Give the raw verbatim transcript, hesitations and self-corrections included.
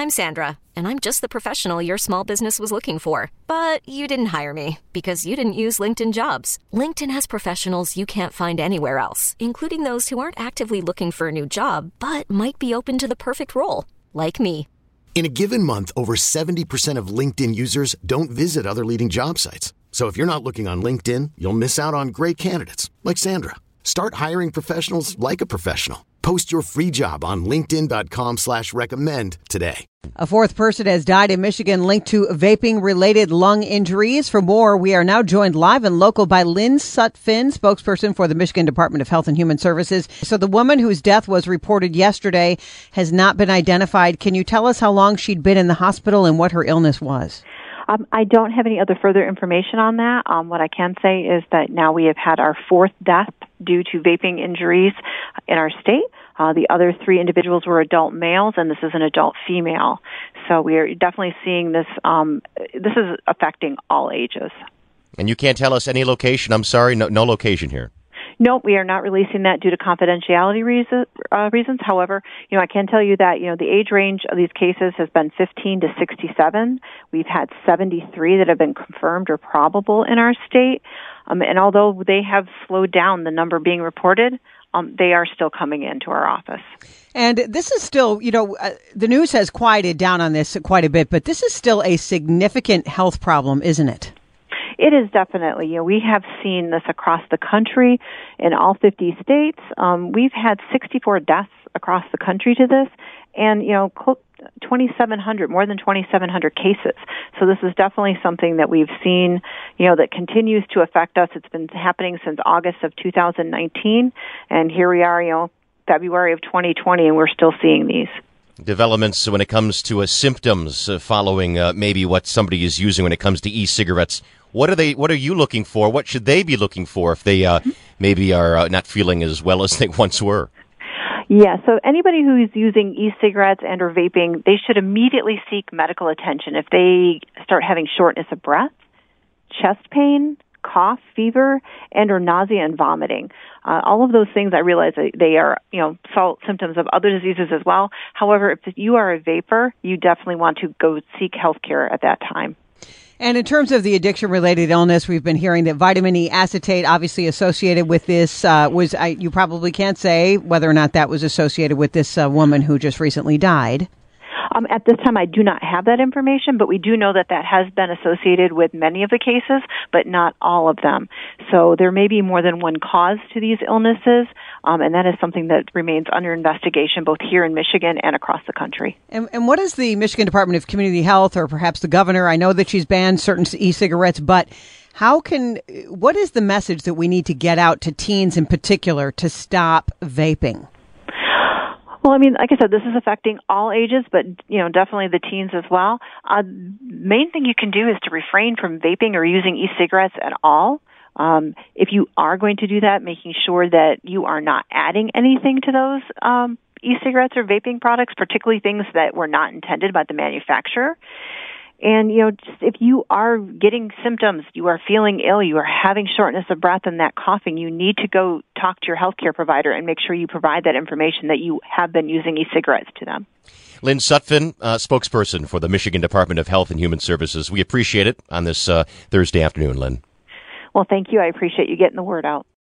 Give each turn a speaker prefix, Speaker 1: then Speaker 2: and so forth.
Speaker 1: I'm Sandra, and I'm just the professional your small business was looking for. But you didn't hire me because you didn't use LinkedIn Jobs. LinkedIn has professionals you can't find anywhere else, including those who aren't actively looking for a new job, but might be open to the perfect role, like me.
Speaker 2: In a given month, over seventy percent of LinkedIn users don't visit other leading job sites. So if you're not looking on LinkedIn, you'll miss out on great candidates like Sandra. Start hiring professionals like a professional. Post your free job on linkedin.com slash recommend today.
Speaker 3: A fourth person has died in Michigan linked to vaping-related lung injuries. For more, we are now joined live and local by Lynn Sutphin, spokesperson for the Michigan Department of Health and Human Services. So the woman whose death was reported yesterday has not been identified. Can you tell us how long she'd been in the hospital and what her illness was?
Speaker 4: Um, I don't have any other further information on that. Um, what I can say is that now we have had our fourth death due to vaping injuries in our state. Uh, the other three individuals were adult males, and this is an adult female. So we are definitely seeing this. Um, this is affecting all ages.
Speaker 5: And you can't tell us any location? I'm sorry, no, no location here.
Speaker 4: No, we are not releasing that due to confidentiality reason, uh, reasons. However, you know, I can tell you that, you know, the age range of these cases has been fifteen to sixty-seven. We've had seventy-three that have been confirmed or probable in our state. Um, and although they have slowed down the number being reported, um, they are still coming into our office.
Speaker 3: And this is still, you know, uh, the news has quieted down on this quite a bit, but this is still a significant health problem, isn't it?
Speaker 4: It is definitely. You know, we have seen this across the country in all fifty states. Um, we've had sixty-four deaths across the country to this, and, you know, twenty-seven hundred, more than twenty-seven hundred cases. So this is definitely something that we've seen, you know, that continues to affect us. It's been happening since August of two thousand nineteen, and here we are, you know, February of twenty twenty, and we're still seeing these
Speaker 5: developments when it comes to uh, symptoms uh, following uh, maybe what somebody is using when it comes to e-cigarettes. What are they? What are you looking for? What should they be looking for if they uh, maybe are uh, not feeling as well as they once were?
Speaker 4: Yeah, so anybody who's using e-cigarettes and or vaping, they should immediately seek medical attention if they start having shortness of breath, chest pain, cough, fever, and or nausea and vomiting. Uh, all of those things, I realize that they are, you know, symptoms of other diseases as well. However, if you are a vapor, you definitely want to go seek health care at that time.
Speaker 3: And in terms of the addiction-related illness, we've been hearing that vitamin E acetate, obviously associated with this, uh, was I, you probably can't say whether or not that was associated with this uh, woman who just recently died.
Speaker 4: Um, at this time, I do not have that information, but we do know that that has been associated with many of the cases, but not all of them. So there may be more than one cause to these illnesses, um, and that is something that remains under investigation both here in Michigan and across the country.
Speaker 3: And, and what is the Michigan Department of Community Health, or perhaps the governor? I know that she's banned certain e-cigarettes, but how can, what is the message that we need to get out to teens in particular to stop vaping?
Speaker 4: Well, I mean, like I said, this is affecting all ages, but, you know, definitely the teens as well. Uh, main thing you can do is to refrain from vaping or using e-cigarettes at all. Um, if you are going to do that, making sure that you are not adding anything to those um, e-cigarettes or vaping products, particularly things that were not intended by the manufacturer. And, you know, just if you are getting symptoms, you are feeling ill, you are having shortness of breath and that coughing, you need to go talk to your healthcare provider and make sure you provide that information that you have been using e-cigarettes to them.
Speaker 5: Lynn Sutphin, uh, spokesperson for the Michigan Department of Health and Human Services. We appreciate it on this uh, Thursday afternoon, Lynn.
Speaker 4: Well, thank you. I appreciate you getting the word out.